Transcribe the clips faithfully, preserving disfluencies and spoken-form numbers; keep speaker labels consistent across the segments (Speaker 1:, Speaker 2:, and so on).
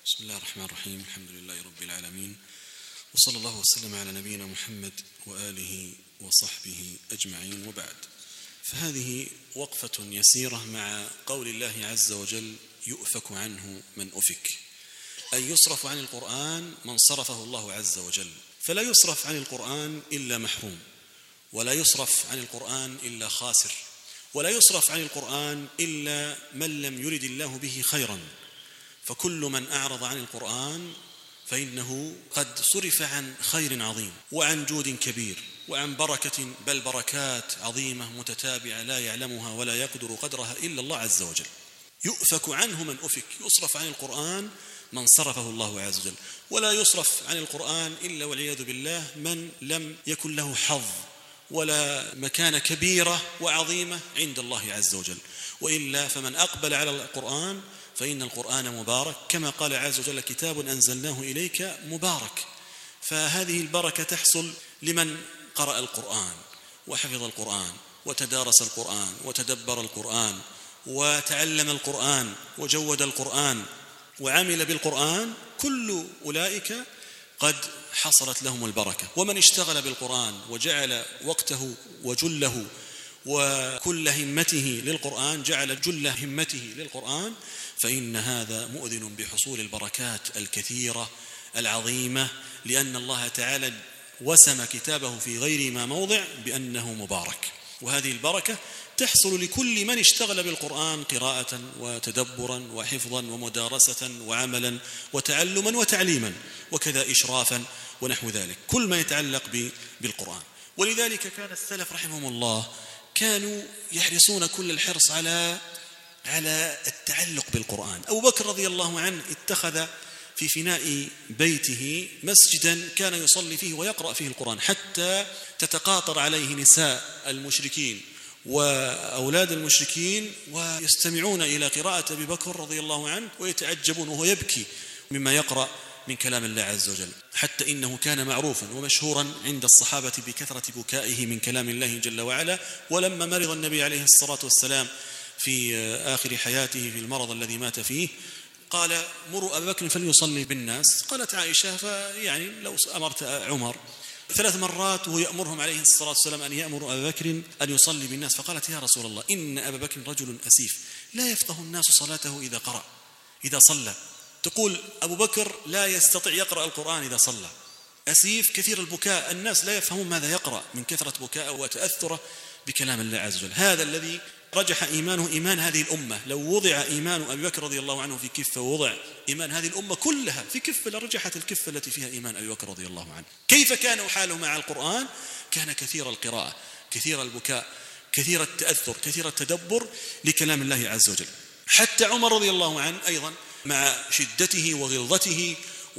Speaker 1: بسم الله الرحمن الرحيم. الحمد لله رب العالمين، وصلى الله وسلم على نبينا محمد وآله وصحبه أجمعين، وبعد. فهذه وقفة يسيرة مع قول الله عز وجل: يؤفك عنه من أفك، أي يصرف عن القرآن من صرفه الله عز وجل. فلا يصرف عن القرآن إلا محروم، ولا يصرف عن القرآن إلا خاسر، ولا يصرف عن القرآن إلا من لم يرد الله به خيرا. فكل من أعرض عن القرآن فإنه قد صرف عن خير عظيم، وعن جود كبير، وعن بركة، بل بركات عظيمة متتابعة لا يعلمها ولا يقدر قدرها إلا الله عز وجل. يؤفك عنه من أفك، يصرف عن القرآن من صرفه الله عز وجل، ولا يصرف عن القرآن إلا والعياذ بالله من لم يكن له حظ ولا مكانة كبيرة وعظيمة عند الله عز وجل. وإلا فمن أقبل على القرآن فإن القرآن مبارك، كما قال عز وجل: كتاب أنزلناه إليك مبارك. فهذه البركة تحصل لمن قرأ القرآن وحفظ القرآن وتدارس القرآن وتدبر القرآن وتعلم القرآن وجود القرآن وعمل بالقرآن. كل أولئك قد حصلت لهم البركة. ومن اشتغل بالقرآن وجعل وقته وجله وكل همته للقرآن، جعل جل همته للقرآن، فإن هذا مؤذن بحصول البركات الكثيرة العظيمة، لأن الله تعالى وسم كتابه في غير ما موضع بأنه مبارك. وهذه البركة تحصل لكل من اشتغل بالقرآن قراءة وتدبرا وحفظا ومدارسة وعملا وتعلما وتعليما، وكذا إشرافا ونحو ذلك، كل ما يتعلق بالقرآن. ولذلك كان السلف رحمهم الله كانوا يحرصون كل الحرص على على التعلق بالقرآن. أبو بكر رضي الله عنه اتخذ في فناء بيته مسجدا كان يصلي فيه ويقرأ فيه القرآن، حتى تتقاطر عليه نساء المشركين وأولاد المشركين ويستمعون إلى قراءة أبي بكر رضي الله عنه ويتعجبون وهو يبكي مما يقرأ من كلام الله عز وجل، حتى إنه كان معروفا ومشهورا عند الصحابة بكثرة بكائه من كلام الله جل وعلا. ولما مرض النبي عليه الصلاة والسلام في آخر حياته في المرض الذي مات فيه، قال: مروا أبا بكر فليصلي بالناس. قالت عائشة: فيعني لو أمرت عمر. ثلاث مرات وهو يأمرهم عليه الصلاة والسلام أن يأمر أبا بكر أن يصلي بالناس. فقالت: يا رسول الله، إن أبا بكر رجل أسيف لا يفقه الناس صلاته إذا قرأ إذا صلى. تقول أبو بكر لا يستطيع يقرأ القرآن إذا صلى، أسيف كثير البكاء، الناس لا يفهمون ماذا يقرأ من كثرة بكاءه وتأثره بكلام الله عز وجل. هذا الذي رجح إيمانه إيمان هذه الأمة. لو وضع إيمان أبي بكر رضي الله عنه في كفة ووضع إيمان هذه الأمة كلها في كفة لرجحت الكفة التي فيها إيمان أبي بكر رضي الله عنه. كيف كان حاله مع القرآن؟ كان كثير القراءة، كثير البكاء، كثير التأثر، كثير التدبر لكلام الله عز وجل. حتى عمر رضي الله عنه أيضا مع شدته وغلظته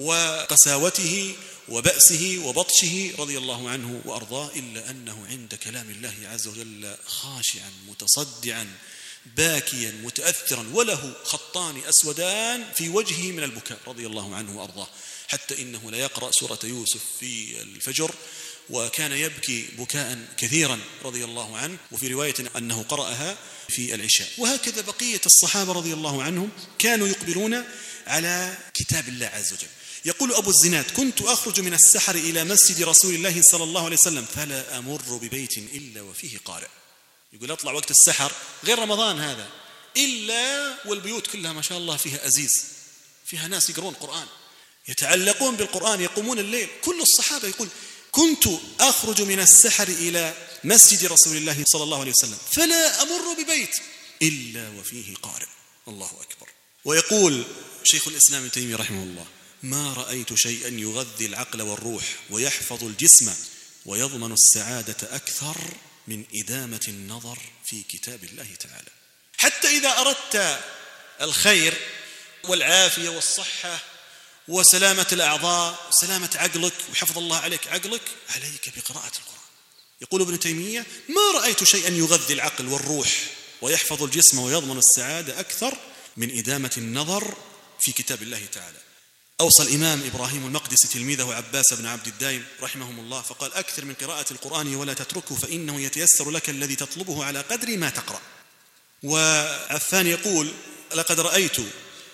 Speaker 1: وقساوته وبأسه وبطشه رضي الله عنه وأرضاه، إلا أنه عند كلام الله عز وجل خاشعا متصدعا باكيا متأثرا، وله خطان أسودان في وجهه من البكاء رضي الله عنه وأرضاه، حتى إنه لا يقرأ سورة يوسف في الفجر وكان يبكي بكاء كثيرا رضي الله عنه، وفي رواية أنه قرأها في العشاء. وهكذا بقية الصحابة رضي الله عنهم كانوا يقبلون على كتاب الله عز وجل. يقول أبو الزناد: كنت أخرج من السحر إلى مسجد رسول الله صلى الله عليه وسلم فلا أمر ببيت إلا وفيه قارئ. يقول أطلع وقت السحر غير رمضان هذا إلا والبيوت كلها ما شاء الله فيها أزيز، فيها ناس يقرون قرآن يتعلقون بالقرآن يقومون الليل. كل الصحابة يقول: كنت أخرج من السحر إلى مسجد رسول الله صلى الله عليه وسلم فلا أمر ببيت إلا وفيه قارئ. الله أكبر. ويقول شيخ الإسلام ابن تيمية رحمه الله: ما رأيت شيئا يغذي العقل والروح ويحفظ الجسم ويضمن السعادة أكثر من إدامة النظر في كتاب الله تعالى. حتى إذا أردت الخير والعافية والصحة وسلامة الأعضاء وسلامة عقلك وحفظ الله عليك عقلك، عليك بقراءة القرآن. يقول ابن تيمية: ما رأيت شيئا يغذي العقل والروح ويحفظ الجسم ويضمن السعادة أكثر من إدامة النظر في كتاب الله تعالى. أوصى الإمام إبراهيم المقدسي تلميذه عباس بن عبد الدايم رحمهم الله فقال: أكثر من قراءة القرآن ولا تتركه فإنه يتيسر لك الذي تطلبه على قدر ما تقرأ. وعفان يقول: لقد رأيت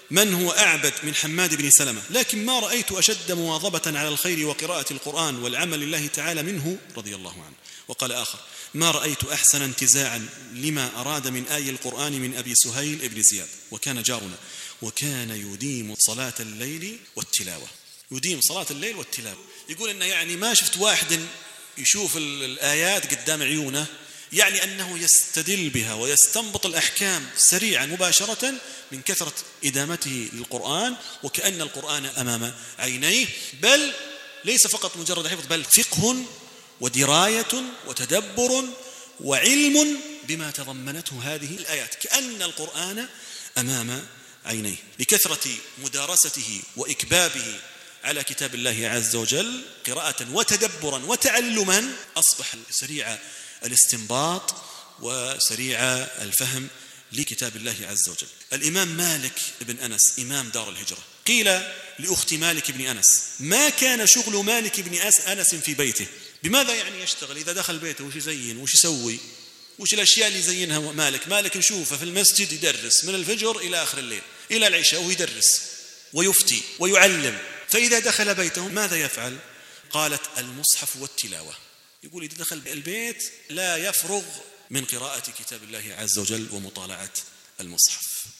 Speaker 1: من هو أعبد من حماد بن سلمة، لكن ما رأيت أشد مواظبة على الخير وقراءة القرآن والعمل لله تعالى منه رضي الله عنه. وقال آخر: ما رأيت أحسن انتزاعا لما أراد من آي القرآن من أبي سهيل ابن زياد، وكان جارنا، وكان يديم صلاة الليل والتلاوة. يديم صلاة الليل والتلاوة، يقول إنه يعني ما شفت واحد يشوف الآيات قدام عيونه، يعني أنه يستدل بها ويستنبط الأحكام سريعا مباشرة من كثرة إدامته للقرآن، وكأن القرآن أمام عينيه، بل ليس فقط مجرد حفظ، بل فقه ودراية وتدبر وعلم بما تضمنته هذه الآيات، كأن القرآن أمام عينيه، لكثرة مدارسته وإكبابه على كتاب الله عز وجل قراءة وتدبرا وتعلما، أصبح سريع الاستنباط وسريع الفهم لكتاب الله عز وجل. الإمام مالك بن أنس إمام دار الهجرة، قيل لأخت مالك بن أنس: ما كان شغل مالك بن أنس في بيته؟ بماذا يعني يشتغل؟ إذا دخل بيته وش يزين وش يسوي؟ وش الأشياء اللي يزينها مالك؟ مالك نشوفه في المسجد يدرس من الفجر إلى آخر الليل إلى العشاء، ويدرس ويفتي ويعلم. فإذا دخل بيته ماذا يفعل؟ قالت: المصحف والتلاوة. يقول إذا دخل البيت لا يفرغ من قراءة كتاب الله عز وجل ومطالعة المصحف.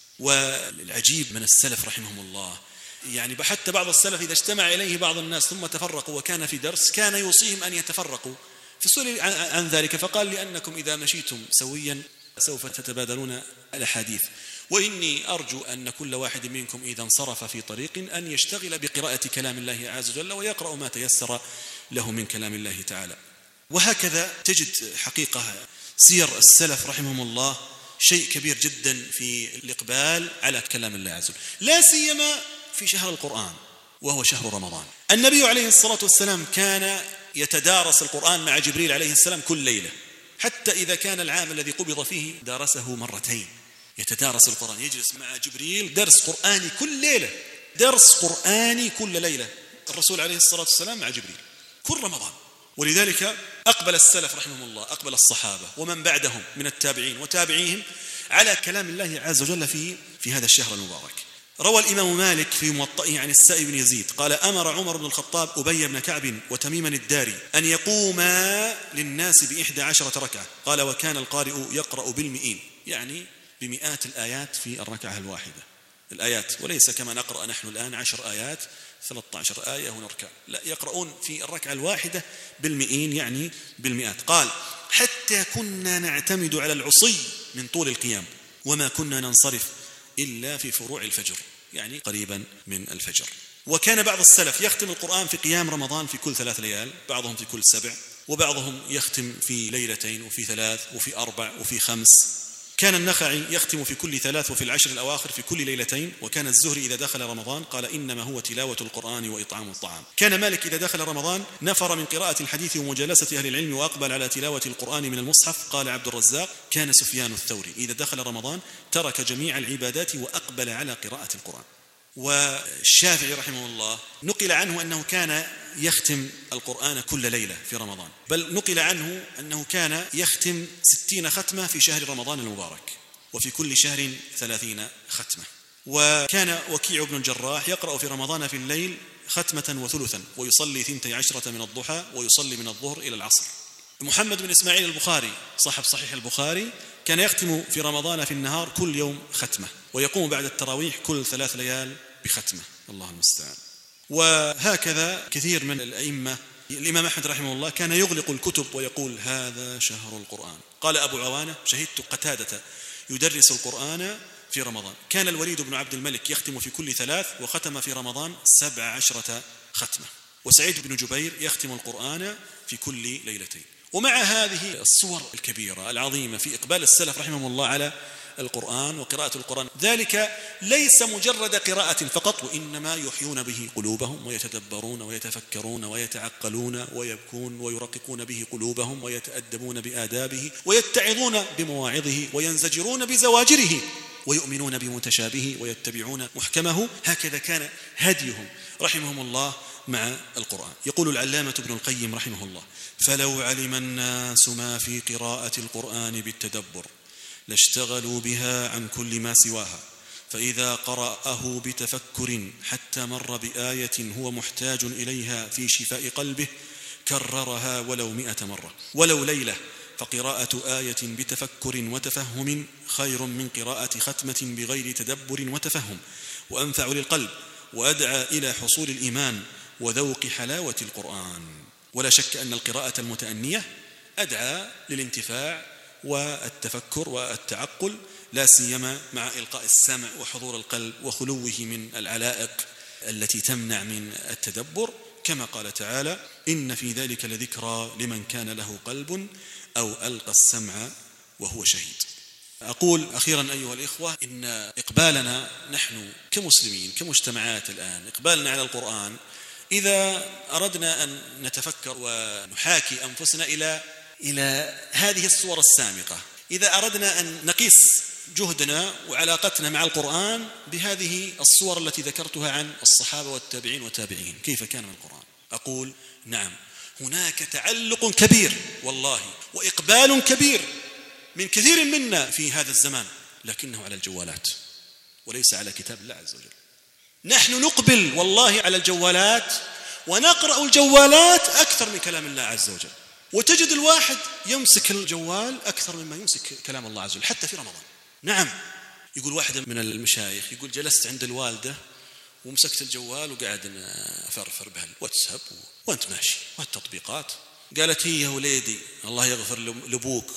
Speaker 1: والعجيب من السلف رحمهم الله، يعني حتى بعض السلف إذا اجتمع إليه بعض الناس ثم تفرقوا وكان في درس كان يوصيهم أن يتفرقوا، فسئل عن ذلك فقال: لأنكم إذا مشيتم سويا سوف تتبادلون الأحاديث، وإني أرجو أن كل واحد منكم إذا انصرف في طريق أن يشتغل بقراءة كلام الله عز وجل ويقرأ ما تيسر له من كلام الله تعالى. وهكذا تجد حقيقة سير السلف رحمهم الله شيء كبير جدا في الإقبال على كلام الله عز وجل، لا سيما في شهر القرآن وهو شهر رمضان. النبي عليه الصلاة والسلام كان يتدارس القرآن مع جبريل عليه السلام كل ليلة، حتى إذا كان العام الذي قبض فيه دارسه مرتين، يتدارس القرآن، يجلس مع جبريل درس قرآني كل ليلة، درس قرآني كل ليلة الرسول عليه الصلاة والسلام مع جبريل كل رمضان. ولذلك أقبل السلف رحمهم الله، أقبل الصحابة ومن بعدهم من التابعين وتابعيهم على كلام الله عز وجل في في هذا الشهر المبارك. روى الإمام مالك في موطئه عن السائب بن يزيد قال: أمر عمر بن الخطاب أبي بن كعب وتميما الداري أن يقوما للناس بإحدى عشرة ركعة، قال: وكان القارئ يقرأ بالمئين، يعني بمئات الآيات في الركعة الواحدة، الآيات، وليس كما نقرأ نحن الآن عشر آيات ثلاثة عشر آية ونركع، لا، يقرؤون في الركعة الواحدة بالمئين، يعني بالمئات. قال: حتى كنا نعتمد على العصي من طول القيام، وما كنا ننصرف إلا في فروع الفجر، يعني قريبا من الفجر. وكان بعض السلف يختم القرآن في قيام رمضان في كل ثلاث ليال، بعضهم في كل سبع، وبعضهم يختم في ليلتين وفي ثلاث وفي أربع وفي خمس. كان النخعي يختم في كل ثلاث وفي العشر الأواخر في كل ليلتين. وكان الزهري إذا دخل رمضان قال: إنما هو تلاوة القرآن وإطعام الطعام. كان مالك إذا دخل رمضان نفر من قراءة الحديث ومجالسة أهل العلم وأقبل على تلاوة القرآن من المصحف. قال عبد الرزاق: كان سفيان الثوري إذا دخل رمضان ترك جميع العبادات وأقبل على قراءة القرآن. والشافعي رحمه الله نقل عنه أنه كان يختم القرآن كل ليلة في رمضان، بل نقل عنه أنه كان يختم ستين ختمة في شهر رمضان المبارك، وفي كل شهر ثلاثين ختمة. وكان وكيع بن الجراح يقرأ في رمضان في الليل ختمة وثلثا، ويصلي ثنتي عشرة من الضحى، ويصلي من الظهر إلى العصر. محمد بن إسماعيل البخاري صاحب صحيح البخاري كان يختم في رمضان في النهار كل يوم ختمة، ويقوم بعد التراويح كل ثلاث ليال بختمة، الله المستعان. وهكذا كثير من الأئمة. الإمام أحمد رحمه الله كان يغلق الكتب ويقول: هذا شهر القرآن. قال أبو عوانة: شهدت قتادة يدرس القرآن في رمضان. كان الوليد بن عبد الملك يختم في كل ثلاث، وختم في رمضان سبع عشرة ختمة. وسعيد بن جبير يختم القرآن في كل ليلتين. ومع هذه الصور الكبيرة العظيمة في إقبال السلف رحمهم الله على القرآن وقراءة القرآن، ذلك ليس مجرد قراءة فقط، وإنما يحيون به قلوبهم ويتدبرون ويتفكرون ويتعقلون ويبكون ويرققون به قلوبهم ويتأدبون بآدابه ويتعظون بمواعظه وينزجرون بزواجره ويؤمنون بمتشابهه ويتبعون محكمه. هكذا كان هديهم رحمهم الله مع القرآن. يقول العلامة ابن القيم رحمه الله: فلو علم الناس ما في قراءة القرآن بالتدبر لاشتغلوا بها عن كل ما سواها، فإذا قرأه بتفكر حتى مر بآية هو محتاج إليها في شفاء قلبه كررها ولو مئة مرة ولو ليلة. فقراءة آية بتفكر وتفهم خير من قراءة ختمة بغير تدبر وتفهم، وأنفع للقلب، وأدعى إلى حصول الإيمان وذوق حلاوة القرآن. ولا شك أن القراءة المتأنية أدعى للانتفاع والتفكر والتعقل، لا سيما مع إلقاء السمع وحضور القلب وخلوه من العلائق التي تمنع من التدبر، كما قال تعالى: إن في ذلك لذكرى لمن كان له قلب أو ألقى السمع وهو شهيد. أقول أخيرا أيها الإخوة، إن إقبالنا نحن كمسلمين كمجتمعات الآن، إقبالنا على القرآن، إذا أردنا أن نتفكر ونحاكي أنفسنا إلى إلى هذه الصور السامقة، إذا أردنا أن نقيس جهدنا وعلاقتنا مع القرآن بهذه الصور التي ذكرتها عن الصحابة والتابعين والتابعين، كيف كان من القرآن؟ أقول نعم، هناك تعلق كبير والله وإقبال كبير من كثير منا في هذا الزمان، لكنه على الجوالات وليس على كتاب الله عز وجل. نحن نقبل والله على الجوالات ونقرأ الجوالات أكثر من كلام الله عز وجل، وتجد الواحد يمسك الجوال أكثر مما يمسك كلام الله عز وجل حتى في رمضان. نعم، يقول واحد من المشايخ، يقول جلست عند الوالدة ومسكت الجوال وقاعد أفرفر بهالواتساب وأنت ماشي والتطبيقات. قالت هي يا وليدي الله يغفر لأبوك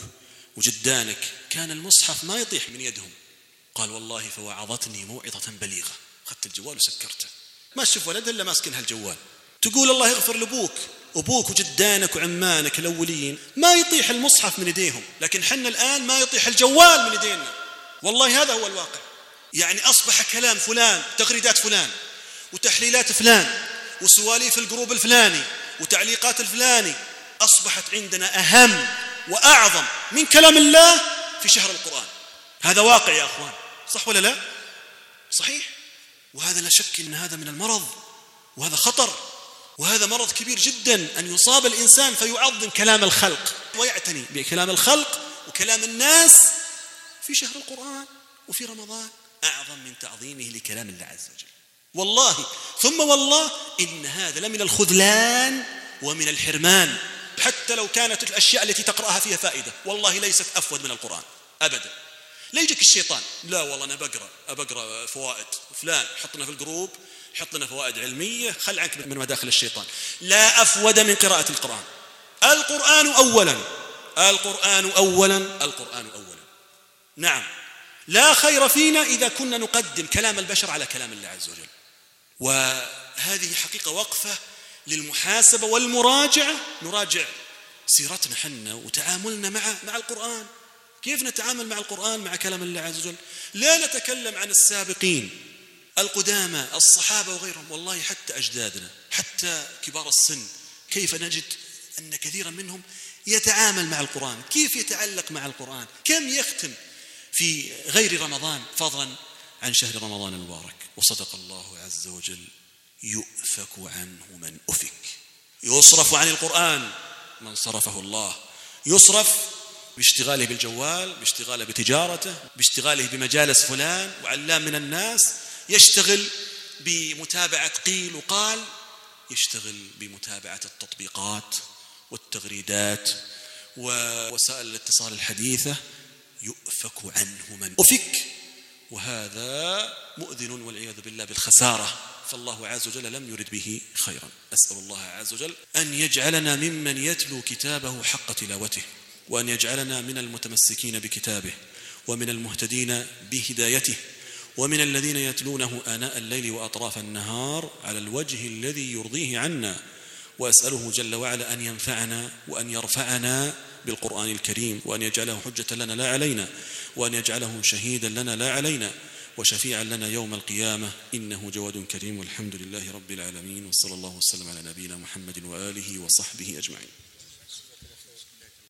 Speaker 1: وجدانك كان المصحف ما يطيح من يدهم. قال والله فوعظتني موعظة بليغة، أخذت الجوال وسكرته، ما تشوف ولد إلا ماسكن هالجوال. تقول الله يغفر لأبوك أبوك وجدانك وعمانك الأولين ما يطيح المصحف من يديهم، لكن حنا الآن ما يطيح الجوال من يدينا. والله هذا هو الواقع. يعني أصبح كلام فلان، تغريدات فلان، وتحليلات فلان، وسواليف الجروب الفلاني، وتعليقات الفلاني، أصبحت عندنا أهم وأعظم من كلام الله في شهر القرآن. هذا واقع يا أخوان، صح ولا لا؟ صحيح. وهذا لا شك أن هذا من المرض، وهذا خطر، وهذا مرض كبير جدا أن يصاب الإنسان فيعظم كلام الخلق ويعتني بكلام الخلق وكلام الناس في شهر القرآن وفي رمضان أعظم من تعظيمه لكلام الله عز وجل. والله ثم والله إن هذا لمن الخذلان ومن الحرمان، حتى لو كانت الأشياء التي تقرأها فيها فائدة، والله ليست أفود من القرآن أبدا. لا يجيك الشيطان لا والله أنا بقرأ أبقرأ فوائد فلان، حطنا في الجروب، حط لنا فوائد علمية، خل عنك من مداخل الشيطان. لا أفود من قراءة القرآن. القرآن أولا، القرآن أولا، القرآن أولا. نعم، لا خير فينا إذا كنا نقدم كلام البشر على كلام الله عز وجل. وهذه حقيقة وقفة للمحاسبة والمراجعة، نراجع سيرتنا حنا وتعاملنا مع مع القرآن، كيف نتعامل مع القرآن مع كلام الله عز وجل. لا نتكلم عن السابقين القدامى الصحابة وغيرهم، والله حتى أجدادنا حتى كبار السن، كيف نجد أن كثيرا منهم يتعامل مع القرآن، كيف يتعلق مع القرآن، كم يختم في غير رمضان فضلا عن شهر رمضان المبارك. وصدق الله عز وجل: يؤفك عنه من أفك. يصرف عن القرآن من صرفه الله، يصرف باشتغاله بالجوال، باشتغاله بتجارته، باشتغاله بمجالس فلان وعلام من الناس، يشتغل بمتابعة قيل وقال، يشتغل بمتابعة التطبيقات والتغريدات ووسائل الاتصال الحديثة. يؤفك عنه من أفك، وهذا مؤذن والعياذ بالله بالخسارة، فالله عز وجل لم يرد به خيرا. أسأل الله عز وجل أن يجعلنا ممن يتلو كتابه حق تلاوته، وأن يجعلنا من المتمسكين بكتابه، ومن المهتدين بهدايته، ومن الذين يتلونه آناء الليل وأطراف النهار على الوجه الذي يرضيه عنا. وأسأله جل وعلا أن ينفعنا وأن يرفعنا بالقرآن الكريم، وأن يجعله حجة لنا لا علينا، وأن يجعله شهيدا لنا لا علينا، وشفيعا لنا يوم القيامة، إنه جواد كريم. والحمد لله رب العالمين، وصلى الله وسلم على نبينا محمد وآله وصحبه أجمعين.